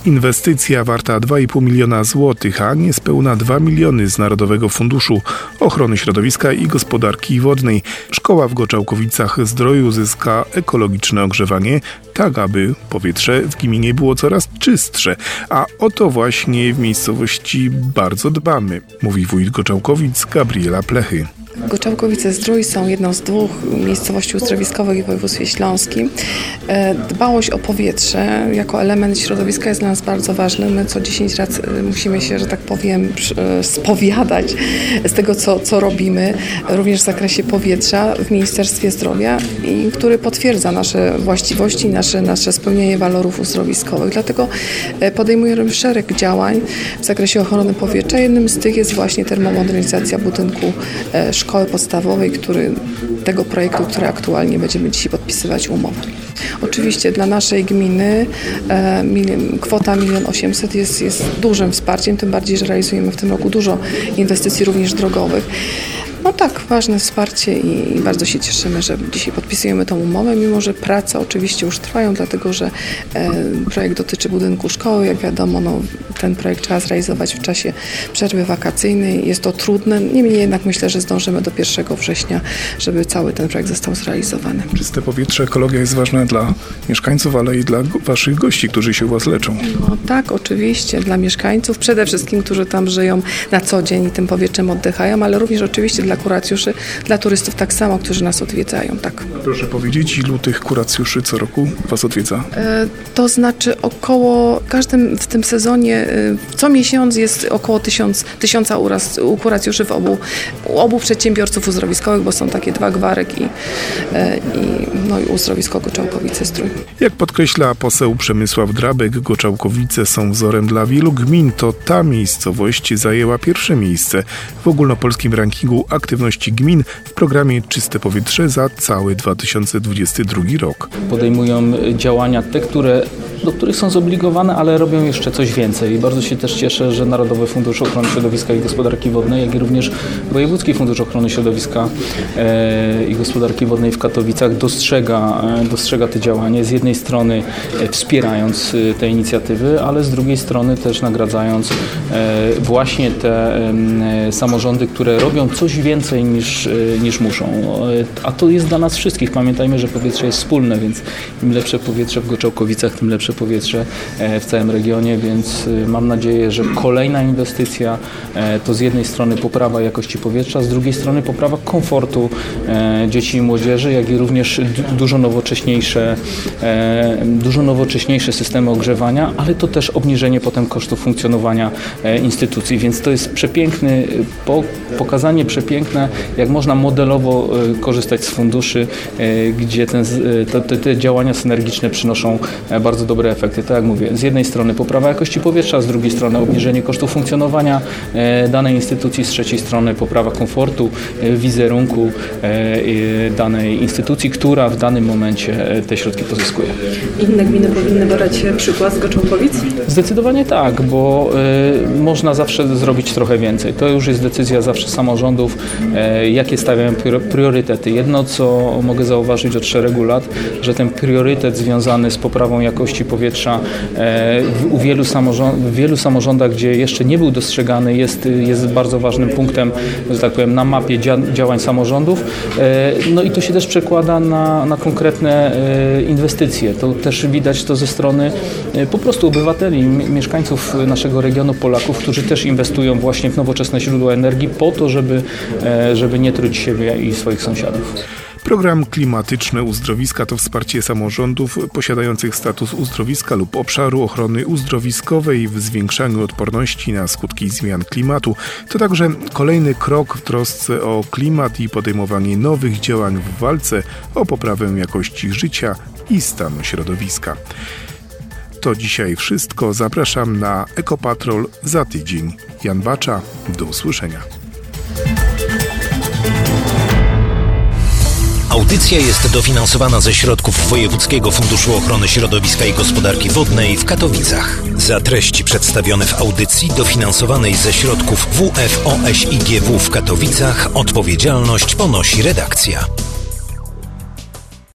Inwestycja warta 2,5 miliona złotych, a niespełna 2 miliony z Narodowego Funduszu Ochrony Środowiska i Gospodarki Wodnej. Szkoła w Goczałkowicach-Zdroju zyska ekologiczne ogrzewanie, tak aby powietrze w gminie było coraz czystsze. A o to właśnie w miejscowości bardzo dbamy, mówi wójt Goczałkowic Gabriela Plechy. Goczałkowice-Zdrój są jedną z 2 miejscowości uzdrowiskowych w województwie śląskim. Dbałość o powietrze jako element środowiska jest dla nas bardzo ważny. My co 10 lat musimy się, że tak powiem, spowiadać z tego, co robimy, również w zakresie powietrza w Ministerstwie Zdrowia, który potwierdza nasze właściwości, nasze spełnienie walorów uzdrowiskowych. Dlatego podejmujemy szereg działań w zakresie ochrony powietrza. Jednym z tych jest właśnie termomodernizacja budynku szkoły podstawowej, tego projektu, który aktualnie będziemy dzisiaj podpisywać umowę. Oczywiście dla naszej gminy kwota 1 800 000 jest dużym wsparciem, tym bardziej, że realizujemy w tym roku dużo inwestycji również drogowych. No tak, ważne wsparcie i bardzo się cieszymy, że dzisiaj podpisujemy tą umowę, mimo że prace oczywiście już trwają, dlatego że projekt dotyczy budynku szkoły. Jak wiadomo, ten projekt trzeba zrealizować w czasie przerwy wakacyjnej. Jest to trudne, niemniej jednak myślę, że zdążymy do 1 września, żeby cały ten projekt został zrealizowany. Czyste powietrze, ekologia jest ważna dla mieszkańców, ale i dla waszych gości, którzy się u was leczą. No tak, oczywiście, dla mieszkańców, przede wszystkim, którzy tam żyją na co dzień i tym powietrzem oddychają, ale również oczywiście dla kuracjuszy, dla turystów tak samo, którzy nas odwiedzają, tak. Proszę powiedzieć, ilu tych kuracjuszy co roku was odwiedza? To znaczy w tym sezonie, co miesiąc jest około 1000 kuracjuszy w obu przedsiębiorców uzdrowiskowych, bo są takie 2 Gwarek i uzdrowisko Goczałkowice-Zdrój. Jak podkreśla poseł Przemysław Drabek, Goczałkowice są wzorem dla wielu gmin. To ta miejscowość zajęła pierwsze miejsce w ogólnopolskim rankingu aktywności gmin w programie Czyste Powietrze za cały 2022 rok. Podejmują działania te, do których są zobligowane, ale robią jeszcze coś więcej. I bardzo się też cieszę, że Narodowy Fundusz Ochrony Środowiska i Gospodarki Wodnej, jak i również Wojewódzki Fundusz Ochrony Środowiska i Gospodarki Wodnej w Katowicach dostrzega te działania. Z jednej strony wspierając te inicjatywy, ale z drugiej strony też nagradzając właśnie te samorządy, które robią coś więcej niż muszą. A to jest dla nas wszystkich. Pamiętajmy, że powietrze jest wspólne, więc im lepsze powietrze w Goczałkowicach, tym lepsze powietrze w całym regionie, więc mam nadzieję, że kolejna inwestycja to z jednej strony poprawa jakości powietrza, z drugiej strony poprawa komfortu dzieci i młodzieży, jak i również dużo nowocześniejsze systemy ogrzewania, ale to też obniżenie potem kosztów funkcjonowania instytucji, więc to jest pokazanie przepiękne, jak można modelowo korzystać z funduszy, gdzie te działania synergiczne przynoszą bardzo dobre efekty. Tak jak mówię, z jednej strony poprawa jakości powietrza, z drugiej strony obniżenie kosztów funkcjonowania danej instytucji, z trzeciej strony poprawa komfortu, wizerunku danej instytucji, która w danym momencie te środki pozyskuje. Inne gminy powinny brać przykład z Goczałkowic? Zdecydowanie tak, bo można zawsze zrobić trochę więcej. To już jest decyzja zawsze samorządów, jakie stawiają priorytety. Jedno, co mogę zauważyć od szeregu lat, że ten priorytet związany z poprawą jakości powietrza w wielu samorządach, gdzie jeszcze nie był dostrzegany, jest bardzo ważnym punktem, że tak powiem, na mapie działań samorządów. No i to się też przekłada na konkretne inwestycje. To też widać to ze strony po prostu obywateli, mieszkańców naszego regionu, Polaków, którzy też inwestują właśnie w nowoczesne źródła energii po to, żeby nie truć siebie i swoich sąsiadów. Program Klimatyczne Uzdrowiska to wsparcie samorządów posiadających status uzdrowiska lub obszaru ochrony uzdrowiskowej w zwiększaniu odporności na skutki zmian klimatu. To także kolejny krok w trosce o klimat i podejmowanie nowych działań w walce o poprawę jakości życia i stanu środowiska. To dzisiaj wszystko. Zapraszam na Ekopatrol za tydzień. Jan Bacza, do usłyszenia. Audycja jest dofinansowana ze środków Wojewódzkiego Funduszu Ochrony Środowiska i Gospodarki Wodnej w Katowicach. Za treści przedstawione w audycji dofinansowanej ze środków WFOŚiGW w Katowicach odpowiedzialność ponosi redakcja.